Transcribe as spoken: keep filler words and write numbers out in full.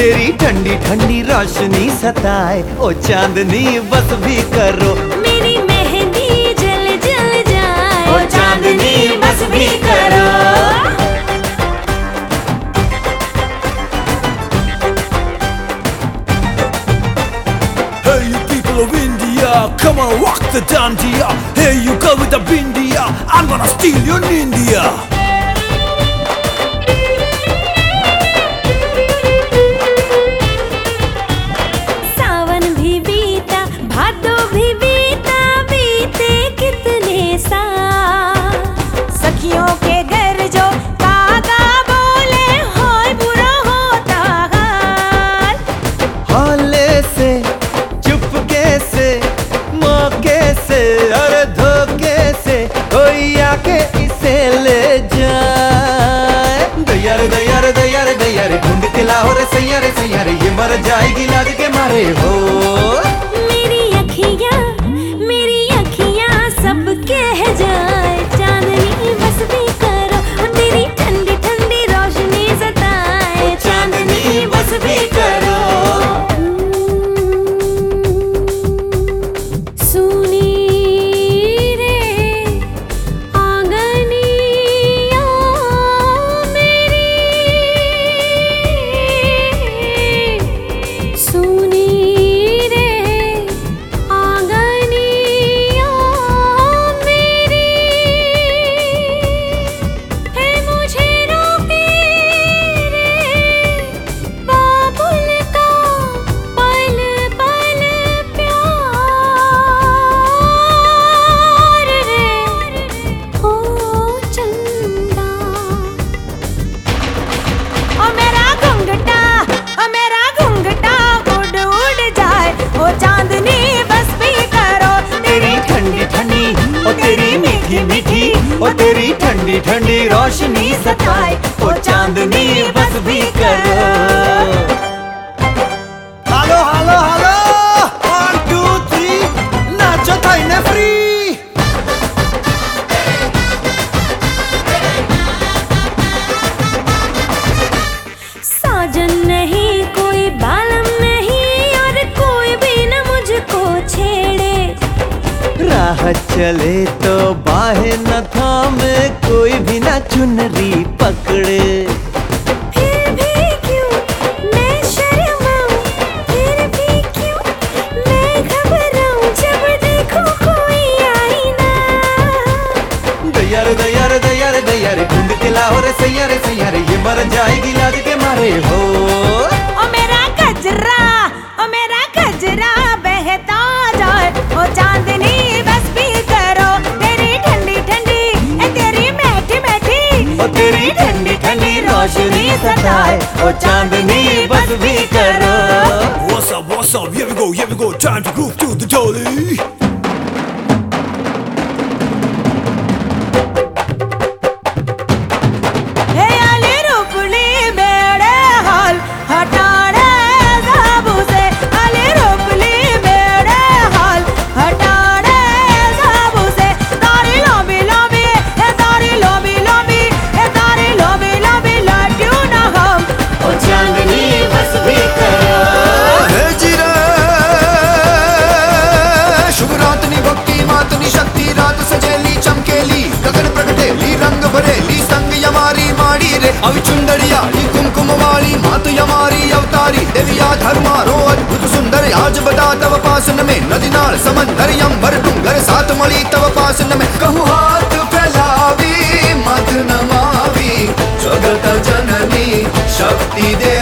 तेरी ठंडी ठंडी रोशनी सताए, ओ चांदनी बस भी करो। मेरी मेहंदी जल जल जाए, ओ चांदनी बस भी करो। Hey you people of India, come on rock the dandiya. Hey you girl with the bindiya, I'm gonna steal your India. सावन भी बीता, भादो भी बीता, बीते कितने साल। सखियों के घर जो कागा बोले, हाय बुरा होता हाल। हाले से चुपके से मौके से और धोखे से कोई आके इसे ले जाए। दयार दयार दयार दयार ढूंढ के लाओ रे सैया रे सैया रे, ये मर जाएगी लाज के मारे हो। मेरी अखियाँ मेरी अखियाँ सब कह जाए, चांदनी बस भी करो। तेरी ठंडी ठंडी रोशनी सताए, चांदनी बस भी करो। सुनी रे आंगनिया मेरी, सुनी रे आंगनिया मेरी, है मुझे रोके रे बाबुल का पल पल प्यार रे, ओ चंदा। ओ मेरा घुंघटा, ओ मेरा घुंघटा उड़ उड़ जाए, ओ चांदनी बस भी करो। तेरी ठंडी ठंडी ओ तेरी मीठी मीठी ओ तेरी ठंडी ठंडी रोशनी सताए, ओ चांदनी बस भी करो। Hello hello hello one two three नाचो थाइने फ्री। साजन नहीं कोई बालम नहीं, और कोई भी न मुझको छेड़े। राह चले तो बाहें न थामे, कोई भी ना चुनरी पकड़े। फिर भी क्यों मैं शर्माऊं, फिर भी क्यों मैं घबराऊं, जब देखूं कोई आईना। दयार दयार दयार दयार ढूंढ के लाओ रे सैया रे सैया रे, ये मर जाएगी लाज के मारे हो। ओ मेरा गजरा, ओ मेरा गजरा बहता जाए, ओ चांदनी बस भी करो। तेरी ठंडी ठंडी ए तेरी मैठी मैठी, ओ तेरी ठंडी ठंडी रोशनी सताए, ओ चांदनी बस भी करो। What's up, what's up, here we go, here we go, time to groove to the dolly. हे आली रूपली मेरे हाल हटाड़े साबू से, आली रूपली मेरे हाल हटाड़े साबू से। तारी लंबी लंबी ए तारी लंबी लंबी ए तारी लंबी लंबी लड्डू ना हम, ओ चांदनी बस भी करो। हे जिरे शुभ रातनी भक्ति मातनी शक्ति, रात सजेली चमकेली गगन प्रगटेली रंग भरेली, संग यमारी माड़ी रे अवि चुंदड़िया कुमकुम वाली मात यमारी अवतारी। देविया धर्मारो अद्भुत सुंदर, आज बता तव पासन में नदी नाल समंदर यंबर डूंगर, सात मणि तव पासन में। कहूँ हाथ फैलावी मत नमावी, जगत जननी शक्ति दे